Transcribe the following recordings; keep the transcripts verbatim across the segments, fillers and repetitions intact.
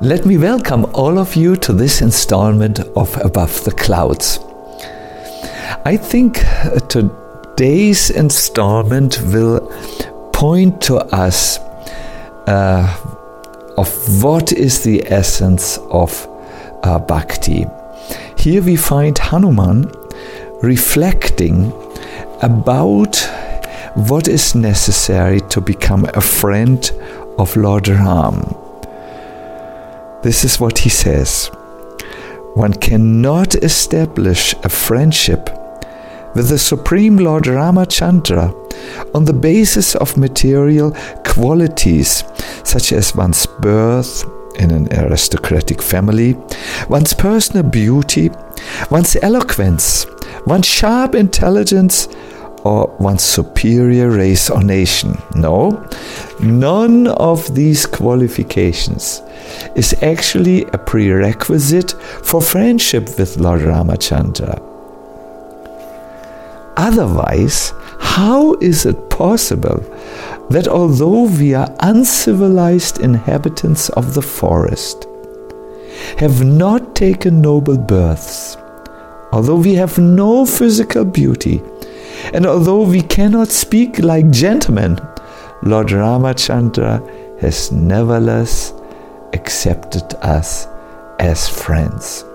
Let me welcome all of you to this installment of Above the Clouds. I think today's installment will point to us uh, of what is the essence of uh, Bhakti. Here we find Hanuman reflecting about what is necessary to become a friend of Lord Ram. This is what he says: one cannot establish a friendship with the Supreme Lord Ramachandra on the basis of material qualities such as one's birth in an aristocratic family, one's personal beauty, one's eloquence, one's sharp intelligence, or one's superior race or nation. No, none of these qualifications is actually a prerequisite for friendship with Lord Ramachandra. Otherwise, how is it possible that although we are uncivilized inhabitants of the forest, have not taken noble births, although we have no physical beauty, and although we cannot speak like gentlemen, Lord Ramachandra has nevertheless accepted us as friends?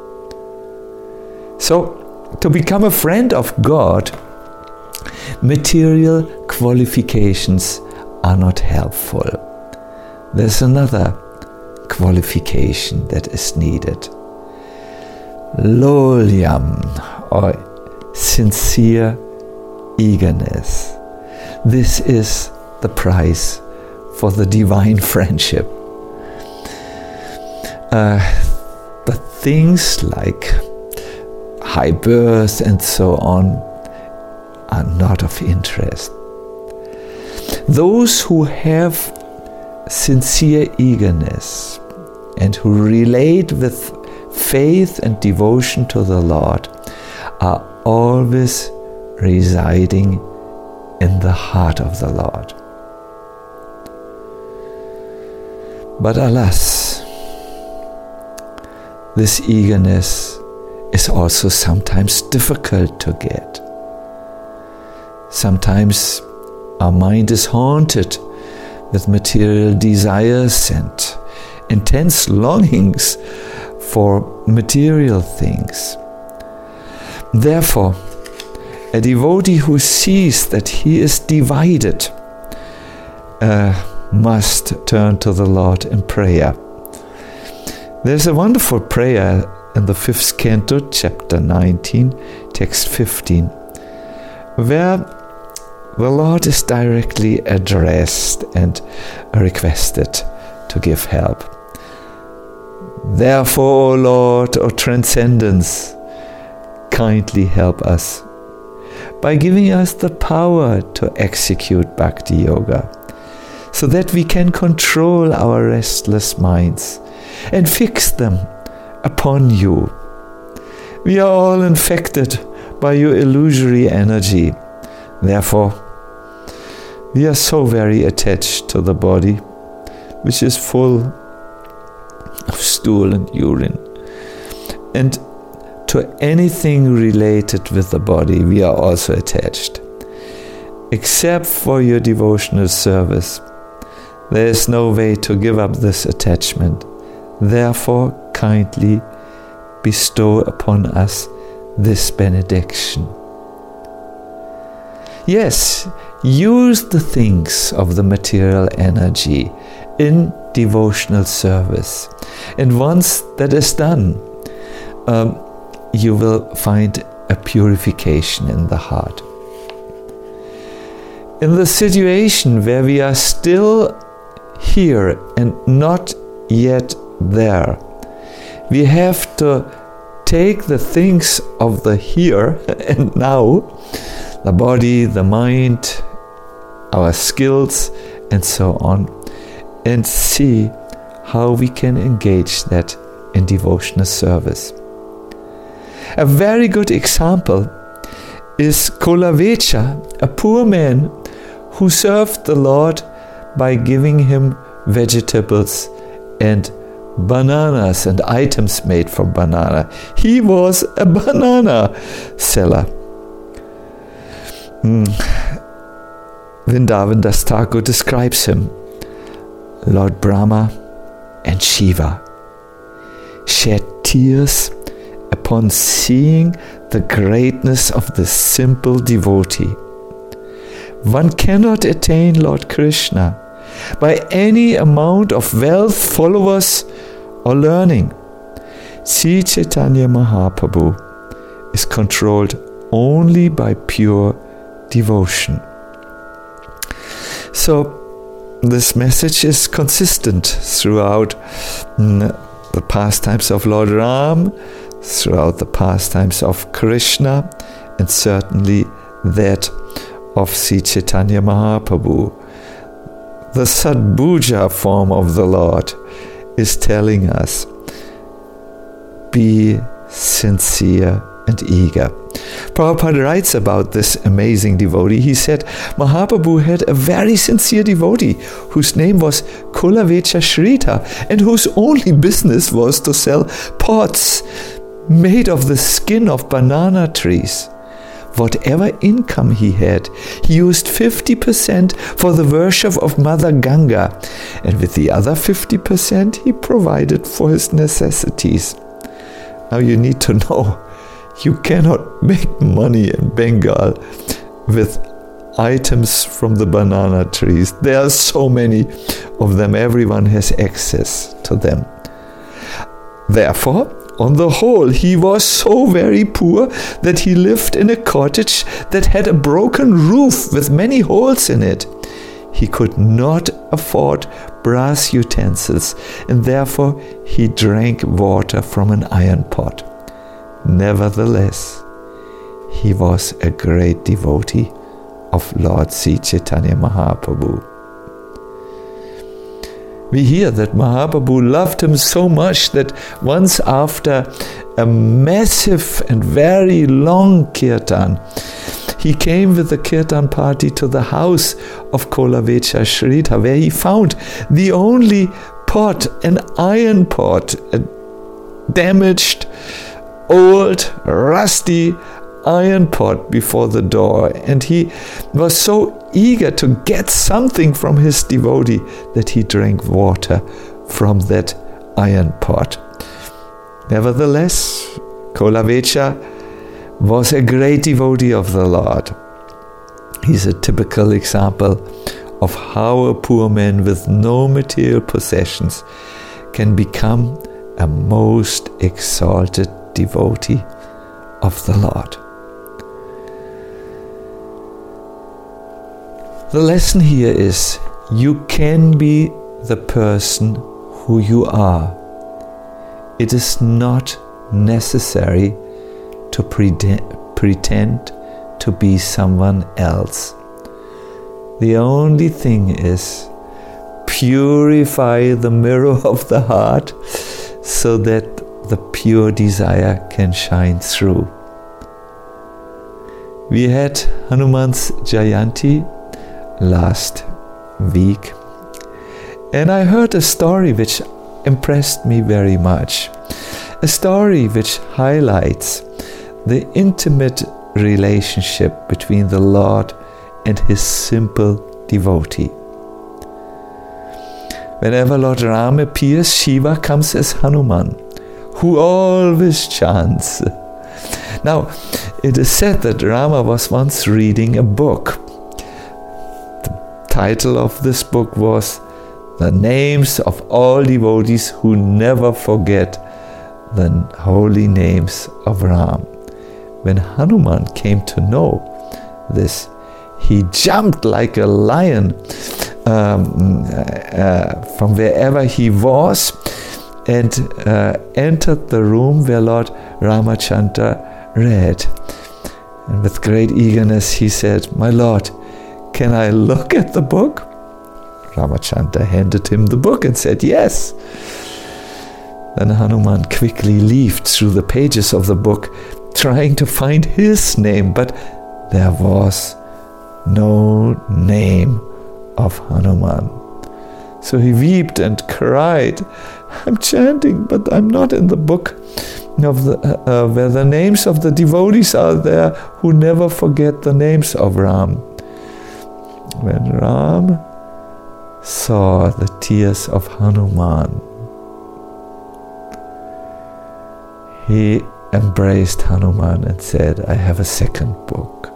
So, to become a friend of God, material qualifications are not helpful. There's another qualification that is needed. Lolyam, or sincere eagerness. This is the price for the divine friendship. Uh, but things like high birth and so on are not of interest. Those who have sincere eagerness and who relate with faith and devotion to the Lord are always residing in the heart of the Lord. But alas, this eagerness is also sometimes difficult to get. Sometimes our mind is haunted with material desires and intense longings for material things. Therefore, a devotee who sees that he is divided uh, must turn to the Lord in prayer. There's a wonderful prayer in the fifth canto, chapter nineteen, text fifteen, where the Lord is directly addressed and requested to give help. Therefore, O Lord, O Transcendence, kindly help us by giving us the power to execute Bhakti Yoga, so that we can control our restless minds and fix them upon you. We are all infected by your illusory energy. Therefore, we are so very attached to the body, which is full of stool and urine. And to anything related with the body, we are also attached. Except for your devotional service, there is no way to give up this attachment. Therefore, kindly bestow upon us this benediction. Yes, use the things of the material energy in devotional service. And once that is done, um, you will find a purification in the heart. In the situation where we are still here and not yet there, we have to take the things of the here and now, the body, the mind, our skills, and so on, and see how we can engage that in devotional service. A very good example is Kolavecha, a poor man who served the Lord by giving him vegetables and bananas and items made from banana. He was a banana seller. Mm. Vrindavan Das Thakur describes him. Lord Brahma and Shiva shed tears upon seeing the greatness of the simple devotee. One cannot attain Lord Krishna by any amount of wealth, followers, or learning. Sri Chaitanya Mahaprabhu is controlled only by pure devotion. So, this message is consistent throughout mm, the pastimes of Lord Ram, throughout the pastimes of Krishna, and certainly that of Sri Chaitanya Mahaprabhu. The Sadbhuja form of the Lord is telling us, be sincere and eager. Prabhupada writes about this amazing devotee. He said, Mahaprabhu had a very sincere devotee whose name was Kulavecha Shrita and whose only business was to sell pots made of the skin of banana trees. Whatever income he had, he used fifty percent for the worship of Mother Ganga, and with the other fifty percent he provided for his necessities. Now you need to know, you cannot make money in Bengal with items from the banana trees. There are so many of them, everyone has access to them. Therefore, on the whole, he was so very poor that he lived in a cottage that had a broken roof with many holes in it. He could not afford brass utensils, and therefore he drank water from an iron pot. Nevertheless, he was a great devotee of Lord Sri Chaitanya Mahaprabhu. We hear that Mahaprabhu loved him so much that once after a massive and very long kirtan, he came with the kirtan party to the house of Kulavecha Shrita, where he found the only pot, an iron pot, a damaged, old, rusty iron pot before the door, and he was so eager to get something from his devotee that he drank water from that iron pot. Nevertheless, Kulavecha was a great devotee of the Lord. He's a typical example of how a poor man with no material possessions can become a most exalted devotee of the Lord. The lesson here is, you can be the person who you are. It is not necessary to pretend, pretend to be someone else. The only thing is, purify the mirror of the heart so that the pure desire can shine through. We had Hanuman's Jayanti last week, and I heard a story which impressed me very much. A story which highlights the intimate relationship between the Lord and his simple devotee. Whenever Lord Ram appears, Shiva comes as Hanuman, who always chants. Now, it is said that Rama was once reading a book. The title of this book was The Names of All Devotees Who Never Forget the Holy Names of Ram. When Hanuman came to know this, he jumped like a lion um, uh, from wherever he was and uh, entered the room where Lord Ramachandra read. And with great eagerness he said, "My Lord, can I look at the book?" Ramachandra handed him the book and said, "Yes." Then Hanuman quickly leafed through the pages of the book, trying to find his name, but there was no name of Hanuman. So he wept and cried, I'm chanting, but I'm not in the book of the, uh, where the names of the devotees are there who never forget the names of Ram. When Ram saw the tears of Hanuman, he embraced Hanuman and said, I have a second book.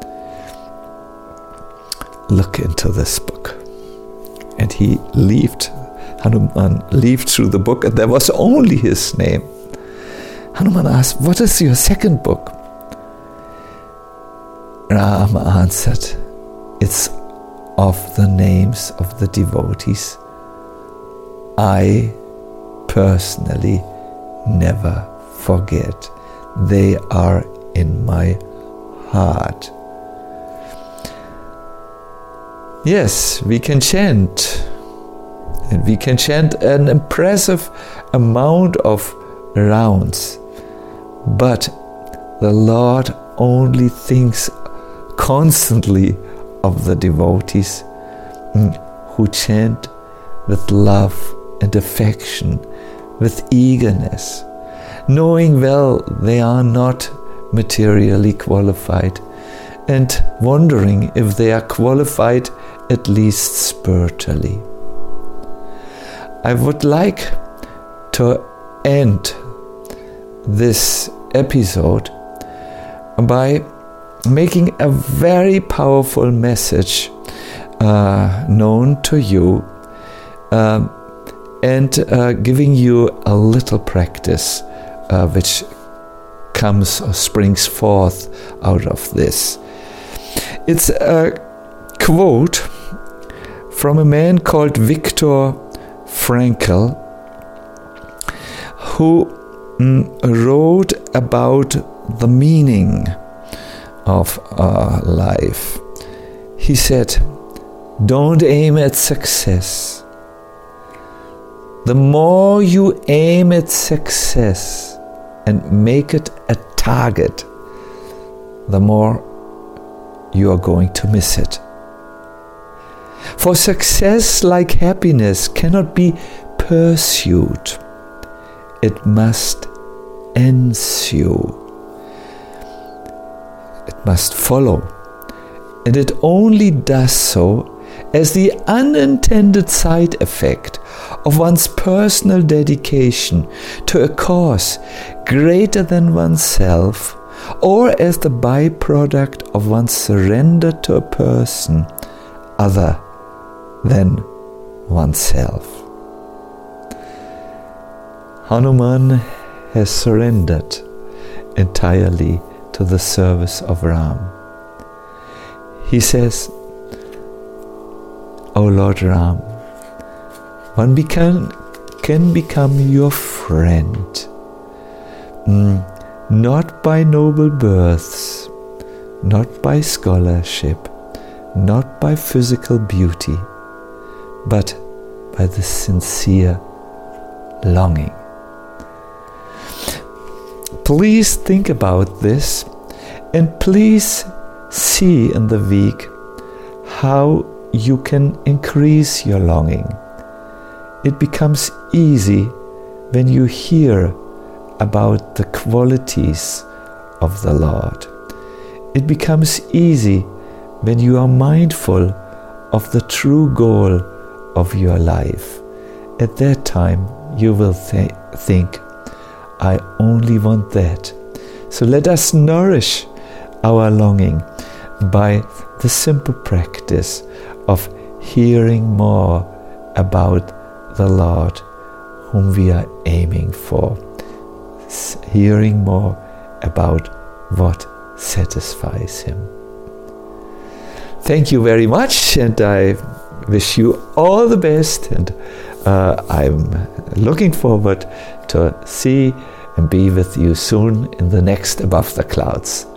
Look into this book. And he leafed, Hanuman leafed through the book, and there was only his name. Hanuman asked, what is your second book? Ram answered, it's of the names of the devotees I personally never forget. They are in my heart. Yes, we can chant, and we can chant an impressive amount of rounds, but the Lord only thinks constantly of the devotees who chant with love and affection, with eagerness, knowing well they are not materially qualified, and wondering if they are qualified at least spiritually. I would like to end this episode by making a very powerful message uh, known to you uh, and uh, giving you a little practice uh, which comes or springs forth out of this. It's a quote from a man called Viktor Frankl, who mm, wrote about the meaning of our life. He said, don't aim at success. The more you aim at success and make it a target, the more you are going to miss it. For success, like happiness, cannot be pursued. It must ensue. It must follow. And it only does so as the unintended side effect of one's personal dedication to a cause greater than oneself, or as the byproduct of one's surrender to a person other than oneself. Hanuman has surrendered entirely to the service of Ram. He says, O Lord Ram, one become, can become your friend, mm, not by noble births, not by scholarship, not by physical beauty, but by the sincere longing. Please think about this, and please see in the week how you can increase your longing. It becomes easy when you hear about the qualities of the Lord. It becomes easy when you are mindful of the true goal of your life. At that time, you will th- think, I only want that. So let us nourish our longing by the simple practice of hearing more about the Lord whom we are aiming for, hearing more about what satisfies Him. Thank you very much, and I wish you all the best, and uh, I'm looking forward to see and be with you soon in the next Above the Clouds.